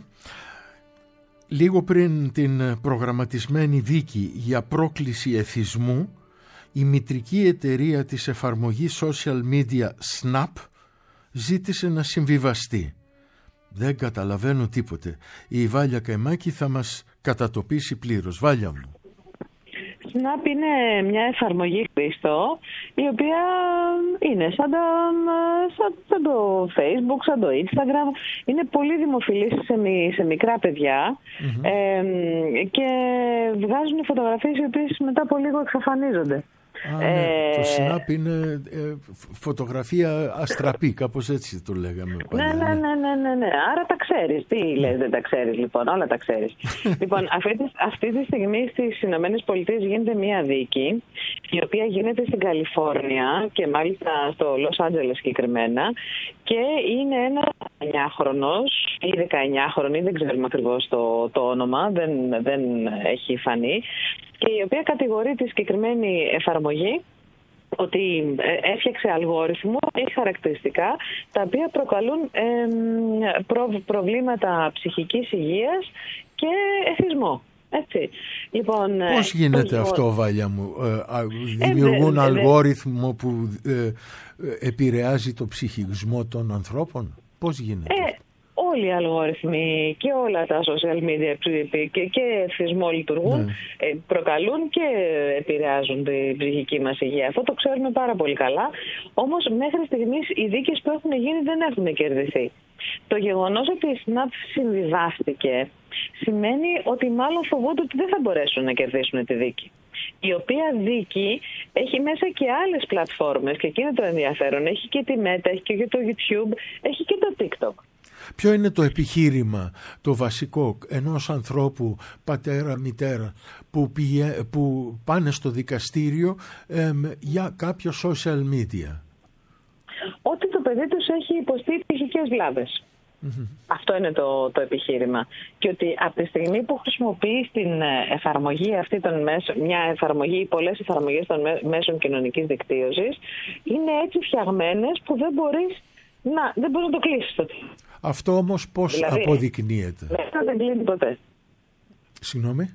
Speaker 3: λίγο πριν την προγραμματισμένη δίκη για πρόκληση εθισμού, η μητρική εταιρεία της εφαρμογής social media Snap ζήτησε να συμβιβαστεί. Δεν καταλαβαίνω τίποτε. Η Βάλια Καημάκη θα μας κατατοπίσει πλήρως. Βάλια μου.
Speaker 7: Snap είναι μια εφαρμογή, Χρήστο, η οποία είναι σαν το Facebook, σαν το Instagram. Είναι πολύ δημοφιλής σε μικρά παιδιά και βγάζουν φωτογραφίες οι οποίες μετά από λίγο εξαφανίζονται.
Speaker 3: Ναι. Το Snap είναι φωτογραφία αστραπή, κάπως έτσι το λέγαμε παλιά.
Speaker 7: Ναι. Άρα τα ξέρεις. Τι λες, δεν τα ξέρεις λοιπόν, όλα τα ξέρεις. Λοιπόν, αυτή τη στιγμή στις Ηνωμένες Πολιτείες γίνεται μία δίκη, η οποία γίνεται στην Καλιφόρνια και μάλιστα στο Λος Άντζελες συγκεκριμένα, και είναι ένα 9χρονος ή 19χρονη, δεν ξέρουμε ακριβώς το όνομα, δεν έχει φανεί, και η οποία κατηγορεί τη συγκεκριμένη εφαρμογή ότι έφτιαξε αλγόριθμο, έχει χαρακτηριστικά τα οποία προκαλούν προβλήματα ψυχικής υγείας και εθισμό. Έτσι. Λοιπόν,
Speaker 3: πώς γίνεται αυτό, Βάλια μου? Δημιουργούν αλγόριθμο που επηρεάζει το ψυχισμό των ανθρώπων? Πώς γίνεται?
Speaker 7: Όλοι οι αλγόριθμοι και όλα τα social media και εθισμό λειτουργούν, προκαλούν και επηρεάζουν την ψυχική μας υγεία. Αυτό το ξέρουμε πάρα πολύ καλά. Όμως μέχρι στιγμής οι δίκες που έχουν γίνει δεν έχουν κερδιθεί. Το γεγονός ότι η Snap συμβιβάστηκε σημαίνει ότι μάλλον φοβούνται ότι δεν θα μπορέσουν να κερδίσουν τη δίκη. Η οποία δίκη έχει μέσα και άλλες πλατφόρμες και εκεί είναι το ενδιαφέρον. Έχει και τη Meta, έχει και το YouTube, έχει και το TikTok.
Speaker 3: Ποιο είναι το επιχείρημα, το βασικό ενός ανθρώπου, πατέρα, μητέρα, που πάνε στο δικαστήριο για κάποιο social media?
Speaker 7: Ότι το παιδί τους έχει υποστεί ψυχικές βλάβες. Αυτό είναι το επιχείρημα. Και ότι από τη στιγμή που χρησιμοποιείς την εφαρμογή αυτή των μέσων, μια εφαρμογή ή πολλές εφαρμογές των μέσων κοινωνικής δικτύωσης, είναι έτσι φτιαγμένες που δεν μπορείς να το κλείσεις.
Speaker 3: Αυτό όμως πώς δηλαδή, αποδεικνύεται?
Speaker 7: Δεν κλείνει ποτέ.
Speaker 3: Συγγνώμη.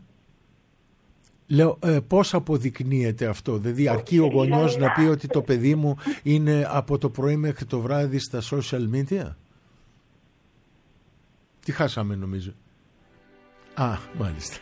Speaker 3: Λέω, πώς αποδεικνύεται αυτό? Δηλαδή αρκεί ο γονιός να πει ότι το παιδί μου είναι από το πρωί μέχρι το βράδυ στα social media? Τι χάσαμε νομίζω? Μάλιστα.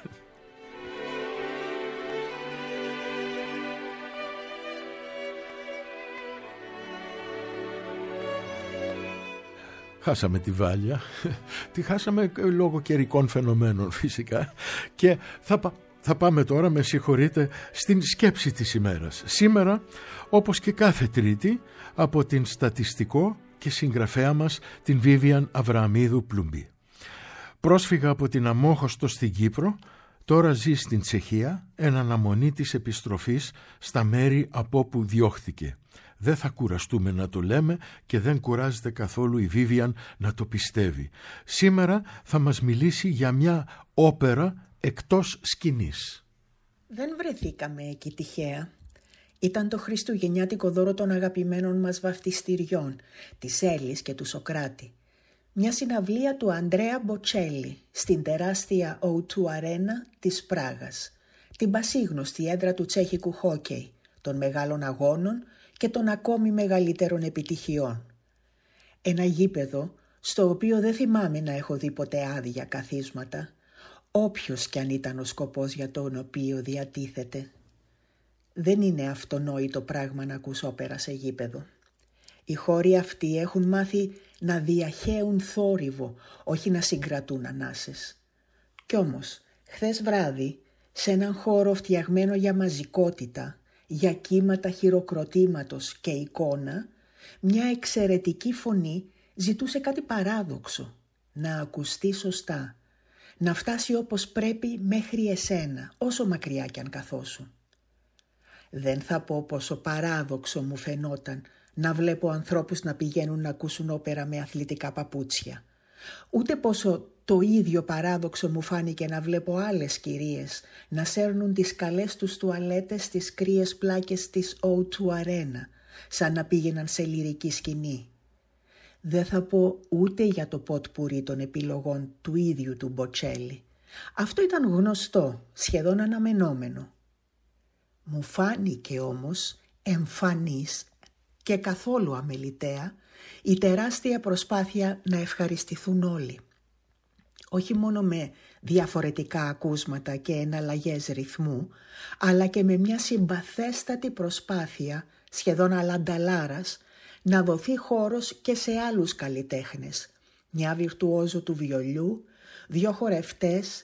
Speaker 3: Χάσαμε τη Βάλια, τη χάσαμε λόγω καιρικών φαινομένων φυσικά, και θα πάμε τώρα, με συγχωρείτε, στην σκέψη της ημέρας. Σήμερα, όπως και κάθε Τρίτη, από την στατιστικό και συγγραφέα μας την Βίβιαν Αβραμίδου Πλουμπή. Πρόσφυγα από την Αμόχωστο στην Κύπρο, τώρα ζει στην Τσεχία εν αναμονή της επιστροφής στα μέρη από όπου διώχθηκε. Δεν θα κουραστούμε να το λέμε και δεν κουράζεται καθόλου η Βίβιαν να το πιστεύει. Σήμερα θα μας μιλήσει για μια όπερα εκτός σκηνής.
Speaker 8: Δεν βρεθήκαμε εκεί τυχαία. Ήταν το χριστουγεννιάτικο δώρο των αγαπημένων μας βαφτιστηριών, της Έλλης και του Σοκράτη. Μια συναυλία του Αντρέα Μποτσέλη στην τεράστια O2 Αρένα της Πράγας, την πασίγνωστη έδρα του τσέχικου χόκεϊ, των μεγάλων αγώνων και των ακόμη μεγαλύτερων επιτυχιών. Ένα γήπεδο στο οποίο δεν θυμάμαι να έχω δει ποτέ άδεια καθίσματα, όποιος κι αν ήταν ο σκοπός για τον οποίο διατίθεται. Δεν είναι αυτονόητο πράγμα να ακούς όπερα σε γήπεδο. Οι χώροι αυτοί έχουν μάθει να διαχέουν θόρυβο, όχι να συγκρατούν ανάσες. Κι όμως, χθες βράδυ, σε έναν χώρο φτιαγμένο για μαζικότητα, για κύματα χειροκροτήματος και εικόνα, μια εξαιρετική φωνή ζητούσε κάτι παράδοξο, να ακουστεί σωστά, να φτάσει όπως πρέπει μέχρι εσένα, όσο μακριά κι αν καθόσου. Δεν θα πω πόσο παράδοξο μου φαινόταν να βλέπω ανθρώπους να πηγαίνουν να ακούσουν όπερα με αθλητικά παπούτσια. Ούτε πόσο το ίδιο παράδοξο μου φάνηκε να βλέπω άλλες κυρίες να σέρνουν τις καλές τους τουαλέτες στις κρύες πλάκες της O2 Αρένα, σαν να πήγαιναν σε λυρική σκηνή. Δεν θα πω ούτε για το ποτπουρί των επιλογών του ίδιου του Μποτσέλη. Αυτό ήταν γνωστό, σχεδόν αναμενόμενο. Μου φάνηκε όμως εμφανής και καθόλου αμεληταία η τεράστια προσπάθεια να ευχαριστηθούν όλοι. Όχι μόνο με διαφορετικά ακούσματα και εναλλαγές ρυθμού, αλλά και με μια συμπαθέστατη προσπάθεια, σχεδόν αλανταλάρας, να δοθεί χώρος και σε άλλους καλλιτέχνες. Μια βιρτουόζο του βιολιού, 2 χορευτές,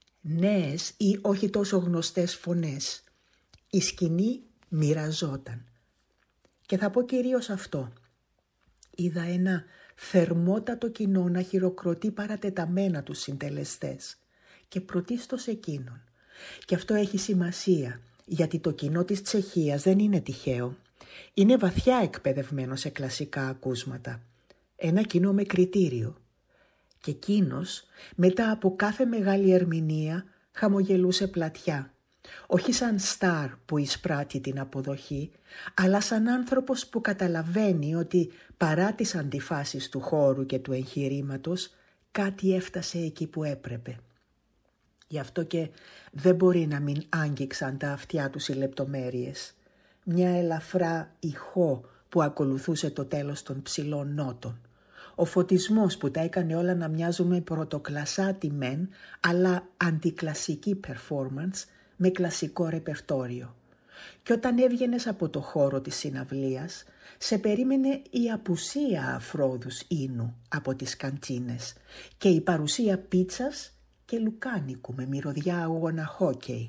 Speaker 8: νέες ή όχι τόσο γνωστές φωνές. Η σκηνή μοιραζόταν. Και θα πω κυρίως αυτό. Είδα ένα θερμότατο κοινό να χειροκροτεί παρατεταμένα τους συντελεστές και πρωτίστως εκείνον. Και αυτό έχει σημασία, γιατί το κοινό της Τσεχίας δεν είναι τυχαίο. Είναι βαθιά εκπαιδευμένο σε κλασικά ακούσματα. Ένα κοινό με κριτήριο. Και εκείνος, μετά από κάθε μεγάλη ερμηνεία, χαμογελούσε πλατιά. Όχι σαν στάρ που εισπράττει την αποδοχή, αλλά σαν άνθρωπος που καταλαβαίνει ότι παρά τις αντιφάσεις του χώρου και του εγχειρήματος, κάτι έφτασε εκεί που έπρεπε. Γι' αυτό και δεν μπορεί να μην άγγιξαν τα αυτιά τους οι λεπτομέρειες. Μια ελαφρά ηχό που ακολουθούσε το τέλος των ψηλών νότων. Ο φωτισμός που τα έκανε όλα να μοιάζουν με πρωτοκλασσάτη μεν, αλλά αντικλασική performance με κλασικό ρεπερτόριο. Και όταν έβγαινες από το χώρο της συναυλίας, σε περίμενε η απουσία αφρόδους ίνου από τις καντίνες και η παρουσία πίτσας και λουκάνικου με μυρωδιά αγώνα χόκεϊ.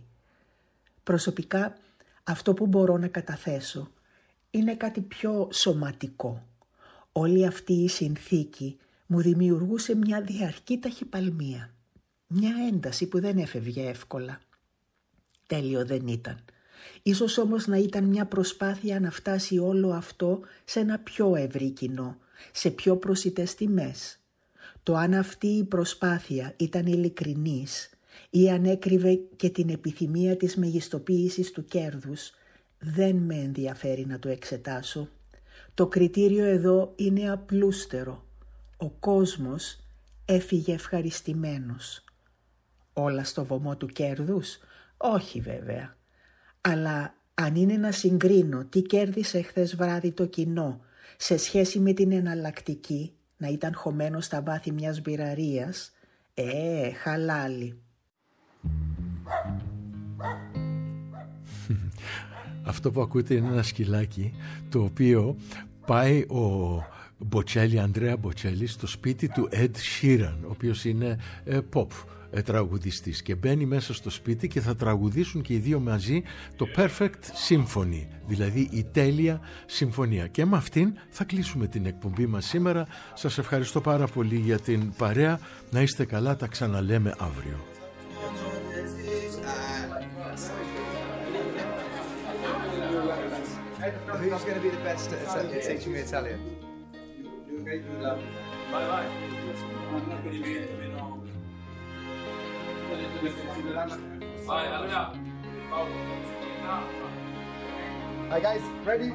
Speaker 8: Προσωπικά, αυτό που μπορώ να καταθέσω είναι κάτι πιο σωματικό. Όλη αυτή η συνθήκη μου δημιουργούσε μια διαρκή ταχυπαλμία, μια ένταση που δεν έφευγε εύκολα. Τέλειο δεν ήταν. Ίσως όμως να ήταν μια προσπάθεια να φτάσει όλο αυτό σε ένα πιο ευρύ κοινό, σε πιο προσιτές τιμές. Το αν αυτή η προσπάθεια ήταν ειλικρινής ή αν έκρυβε και την επιθυμία της μεγιστοποίησης του κέρδους, δεν με ενδιαφέρει να το εξετάσω. Το κριτήριο εδώ είναι απλούστερο. Ο κόσμος έφυγε ευχαριστημένος. Όλα στο βωμό του κέρδους? Όχι βέβαια. Αλλά αν είναι να συγκρίνω τι κέρδισε χθες βράδυ το κοινό σε σχέση με την εναλλακτική, να ήταν χωμένο στα βάθη μιας μπειραρίας, χαλάλι.
Speaker 3: Αυτό που ακούτε είναι ένα σκυλάκι το οποίο πάει ο Μποτσέλη, Ανδρέα Μποτσέλη, στο σπίτι του Ed Sheeran, ο οποίος είναι pop τραγουδιστής, και μπαίνει μέσα στο σπίτι και θα τραγουδήσουν και οι δύο μαζί το Perfect Symphony, δηλαδή η τέλεια συμφωνία. Και με αυτήν θα κλείσουμε την εκπομπή μας σήμερα. Σας ευχαριστώ πάρα πολύ για την παρέα. Να είστε καλά, τα ξαναλέμε αύριο.
Speaker 9: Who's going to be the best at teaching me Italian? Hi guys, ready?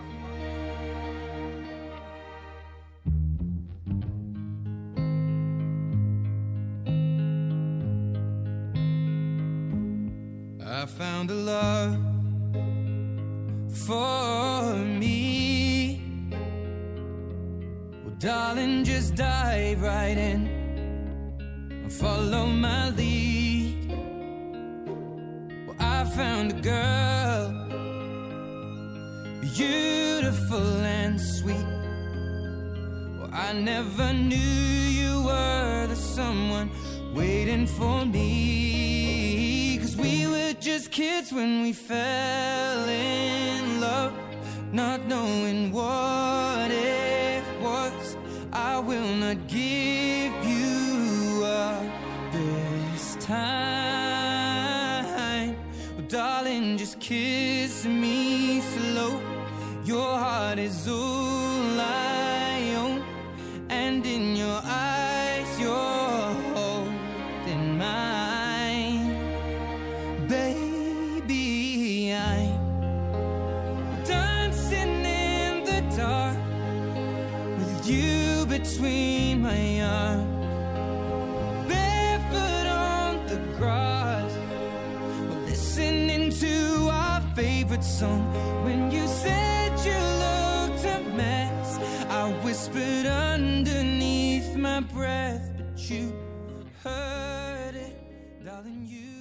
Speaker 10: I found a love for me. Well, darling, just dive right in and follow my lead. Well, I found a girl, beautiful and sweet. Well, I never knew you were the someone waiting for me. 'Cause we were just kids when we fell in love, not knowing what it was. I will not give you up this time. Well, darling, just kiss me slow. Your heart is all I own, and in your eyes you're holding mine. Baby, I'm dancing in the dark with you between my arms, barefoot on the grass, listening to our favorite song. When you said you looked a mess, I whispered underneath my breath, but you heard it, darling, you